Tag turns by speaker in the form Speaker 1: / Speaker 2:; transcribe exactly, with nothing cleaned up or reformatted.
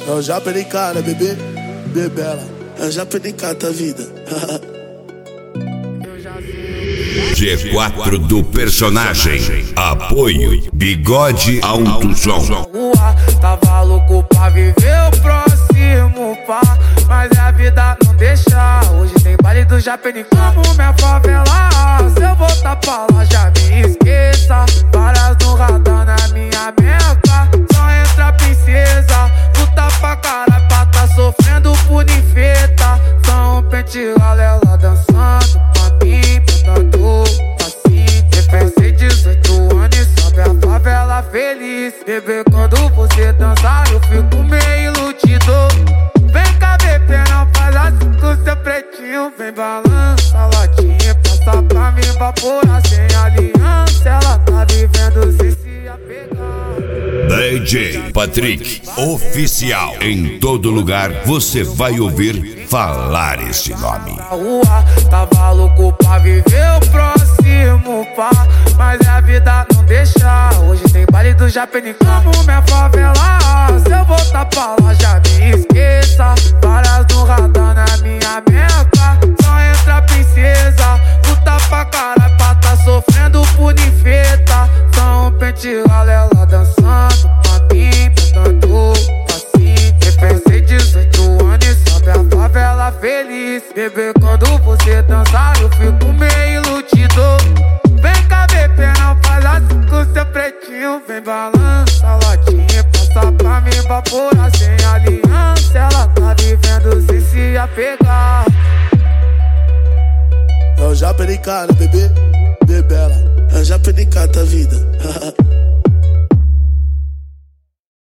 Speaker 1: Eu já perdi cara, bebê, bebela. Eu já perdi cara, vida.
Speaker 2: G quatro do personagem. Apoio Bigode Autosom.
Speaker 3: Tava louco pra viver o próximo, pá, mas a vida não deixa. Hoje tem baile do Japenicá. Como minha favela, se eu voltar pra lá já me esqueça. Várias no radar na minha meca. Só entra a princesa, luta pra caralho pra tá sofrendo por ninfeta. Só um pente ela dançando pra mim, cantando assim. Defensei dezoito anos e sobe a favela feliz. Bebê, quando você dançar eu fico meio iludido. Vem cá, bebê, não faz assim com seu pretinho. Vem balança a latinha, passa pra mim vaporar sem aliança. Ela tá vivendo se se apegar.
Speaker 2: D J Patrick Oficial. Em todo lugar você vai ouvir falar esse nome.
Speaker 3: Tava louco pra viver o próximo, pá, mas a vida não deixa. Hoje tem baile do Japenicá. Como minha favela, se eu voltar pra lá já me esqueça. Várias no radar na minha meca. Só entra a princesa, luta pra caralho pra tá sofrendo por ninfeta. Só um pente ela dançando pra mim, cantando assim. Defensei dezoito anos e sobe a favela feliz. Bebê, quando você dançar eu fico meio iludido. Vem cá, bebê, não faz assim com seu pretinho. Vem balança a latinha, passa pra mim vaporar sem aliança. Ela tá vivendo sem se apegar.
Speaker 1: Eu já perdi cara, bebê, bebela. Eu já perdi cara, vida.